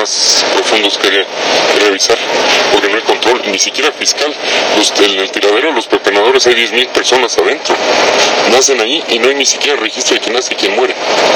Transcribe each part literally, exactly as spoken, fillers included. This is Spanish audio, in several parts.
más profundos que, que revisar, porque no hay control, ni siquiera fiscal. Los, en el tiradero de los pepenadores hay diez mil personas adentro, nacen ahí y no hay ni siquiera registro de quién nace y quién muere.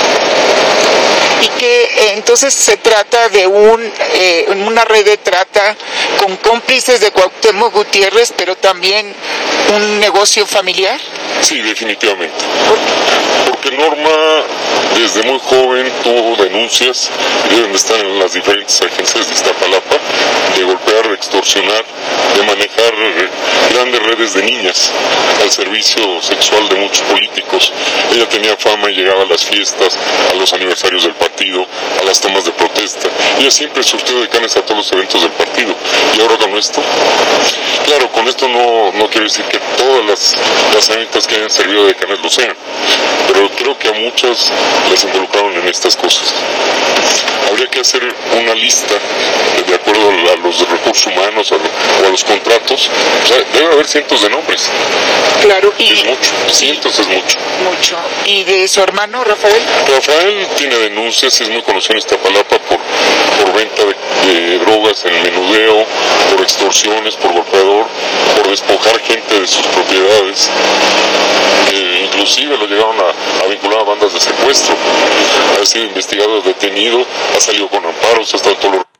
Y que eh, entonces se trata de un eh, una red de trata con cómplices de Cuauhtémoc Gutiérrez, pero también un negocio familiar. Sí, definitivamente. Porque Norma desde muy joven tuvo denuncias, deben de estar en las diferentes agencias de Iztapalapa, de golpear, de extorsionar, de manejar grandes redes de niñas al servicio sexual de muchos políticos. Ella tenía fama y llegaba a las fiestas, a los aniversarios del partido, a las tomas de protesta. Ella siempre surtió de canes a todos los eventos del partido. Y ahora con esto, claro, con esto no, no quiero decir que todas las, las señoritas que hayan servido de canes lo sean, pero creo que a muchas las involucraron en estas cosas. Habría que hacer una lista de acuerdo a los recursos humanos a lo, o a los contratos. O sea, debe haber cientos de nombres. Claro, y es mucho, cientos es mucho. Mucho. ¿Y de su hermano Rafael? Rafael tiene denuncias, es muy conocido en Iztapalapa por, por venta de, de drogas en menudeo, por extorsiones, por golpeador, por despojar gente de sus propiedades. Eh, inclusive lo llegaron a, a vincular a bandas de secuestro. Ha sido investigado, detenido, ha salido con amparos, ha estado en todos los